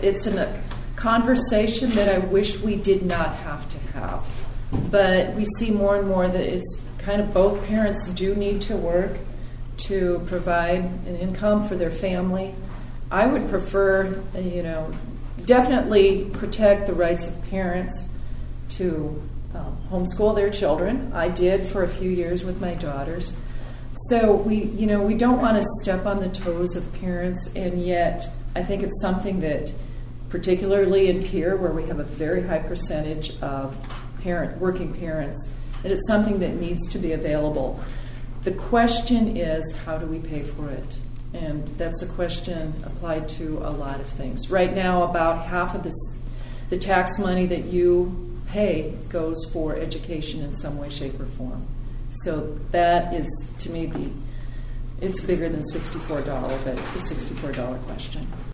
it's a conversation that I wish we did not have to have. But we see more and more that it's kind of both parents do need to work to provide an income for their family. I would prefer, definitely protect the rights of parents to homeschool their children. I did for a few years with my daughters. So we don't want to step on the toes of parents, and yet I think it's something that, particularly in Pierre, where we have a very high percentage of working parents, that it's something that needs to be available. The question is, how do we pay for it? And that's a question applied to a lot of things. Right now, about half of the tax money that you pay goes for education in some way, shape, or form. So that is, to me, it's bigger than $64, but the $64 question.